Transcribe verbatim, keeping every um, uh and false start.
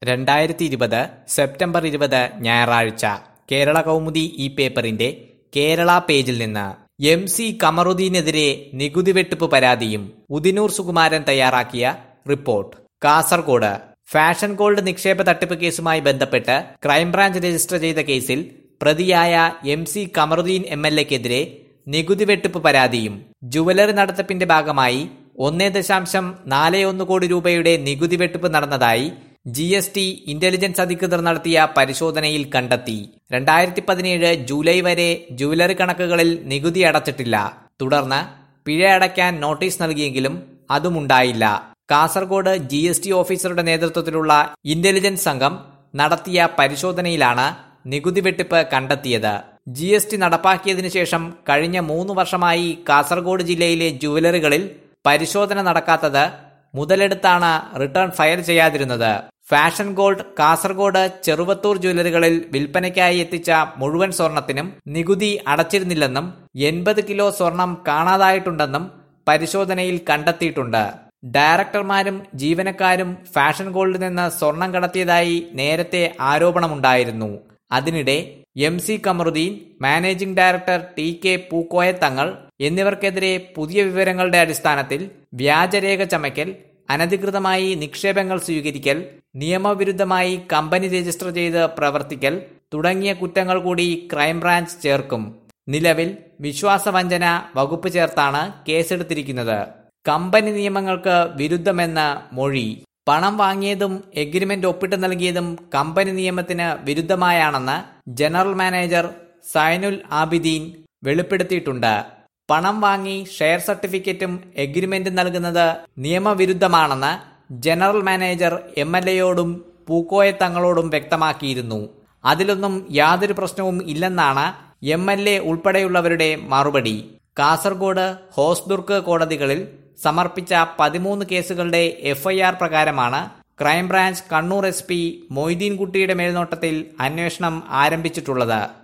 രണ്ടായിരത്തി ഇരുപത് സെപ്റ്റംബർ ഇരുപത് ഞായറാഴ്ച കേരള കൗമുദി ഈ പേപ്പറിന്റെ കേരള പേജിൽ നിന്ന് എം സി കമറുദ്ദീനെതിരെ നികുതി വെട്ടിപ്പ് പരാതിയും ഉദിനൂർ സുകുമാരൻ തയ്യാറാക്കിയ റിപ്പോർട്ട്. കാസർഗോഡ് ഫാഷൻ ഗോൾഡ് നിക്ഷേപ തട്ടിപ്പ് കേസുമായി ബന്ധപ്പെട്ട് ക്രൈംബ്രാഞ്ച് രജിസ്റ്റർ ചെയ്ത കേസിൽ പ്രതിയായ M C Kamaruddin M L എക്കെതിരെ നികുതി വെട്ടിപ്പ് പരാതിയും. ജുവലറി നടത്തിപ്പിന്റെ ഭാഗമായി ഒന്നേ ദശാംശം നാല് ഒന്ന് കോടി രൂപയുടെ നികുതി വെട്ടിപ്പ് നടന്നതായി ജി എസ് ടി ഇന്റലിജൻസ് അധികൃതർ നടത്തിയ പരിശോധനയിൽ കണ്ടെത്തി. രണ്ടായിരത്തി പതിനേഴ് ജൂലൈ വരെ ജുവലറി കണക്കുകളിൽ നികുതി അടച്ചിട്ടില്ല. തുടർന്ന് പിഴ അടയ്ക്കാൻ നോട്ടീസ് നൽകിയെങ്കിലും അതുമുണ്ടായില്ല. കാസർഗോഡ് ജി എസ് ടി ഓഫീസറുടെ നേതൃത്വത്തിലുള്ള ഇന്റലിജൻസ് സംഘം നടത്തിയ പരിശോധനയിലാണ് നികുതി വെട്ടിപ്പ് കണ്ടെത്തിയത്. ജി എസ് ടി നടപ്പാക്കിയതിനു ശേഷം കഴിഞ്ഞ മൂന്ന് വർഷമായി കാസർഗോഡ് ജില്ലയിലെ ജുവലറികളിൽ പരിശോധന നടക്കാത്തത് മുതലെടുത്താണ് റിട്ടേൺ ഫയൽ ചെയ്യാതിരുന്നത്. ഫാഷൻ ഗോൾഡ് കാസർഗോഡ് ചെറുവത്തൂർ ജ്വല്ലറികളിൽ വിൽപ്പനയ്ക്കായി എത്തിച്ച മുഴുവൻ സ്വർണത്തിനും നികുതി അടച്ചിരുന്നില്ലെന്നും എൺപത് കിലോ സ്വർണം കാണാതായിട്ടുണ്ടെന്നും പരിശോധനയിൽ കണ്ടെത്തിയിട്ടുണ്ട്. ഡയറക്ടർമാരും ജീവനക്കാരും ഫാഷൻ ഗോൾഡിൽ നിന്ന് സ്വർണം കടത്തിയതായി നേരത്തെ ആരോപണമുണ്ടായിരുന്നു. അതിനിടെ M C Kamaruddin, managing director T K Pookoya Thangal എന്നിവർക്കെതിരെ പുതിയ വിവരങ്ങളുടെ അടിസ്ഥാനത്തിൽ വ്യാജരേഖ ചമയ്ക്കൽ, അനധികൃതമായി നിക്ഷേപങ്ങൾ സ്വീകരിക്കൽ, നിയമവിരുദ്ധമായി കമ്പനി രജിസ്റ്റർ ചെയ്ത് പ്രവർത്തിക്കൽ തുടങ്ങിയ കുറ്റങ്ങൾ കൂടി ക്രൈംബ്രാഞ്ച് ചേർക്കും. നിലവിൽ വിശ്വാസവഞ്ചന വകുപ്പ് ചേർത്താണ് കേസെടുത്തിരിക്കുന്നത്. കമ്പനി നിയമങ്ങൾക്ക് വിരുദ്ധമെന്ന് മൊഴി. പണം വാങ്ങിയതും എഗ്രിമെന്റ് ഒപ്പിട്ട് നൽകിയതും കമ്പനി നിയമത്തിന് വിരുദ്ധമായാണെന്ന് ജനറൽ മാനേജർ സൈനുൽ ആബിദീൻ വെളിപ്പെടുത്തിയിട്ടുണ്ട്. പണം വാങ്ങി ഷെയർ സർട്ടിഫിക്കറ്റും എഗ്രിമെന്റും നൽകുന്നത് നിയമവിരുദ്ധമാണെന്ന് ജനറൽ മാനേജർ എം എൽ എയോടും പൂക്കോയ തങ്ങളോടും വ്യക്തമാക്കിയിരുന്നു. അതിലൊന്നും യാതൊരു പ്രശ്നവും ഇല്ലെന്നാണ് എം എൽ എ ഉൾപ്പെടെയുള്ളവരുടെ മറുപടി. കാസർഗോഡ്, ഹോസ്ദുർഗ് കോടതികളിൽ സമർപ്പിച്ച പതിമൂന്ന് കേസുകളുടെ എഫ് ഐ ആർ പ്രകാരമാണ് ക്രൈംബ്രാഞ്ച് കണ്ണൂർ എസ് പി മൊയ്തീൻകുട്ടിയുടെ മേൽനോട്ടത്തിൽ അന്വേഷണം ആരംഭിച്ചിട്ടുള്ളത്.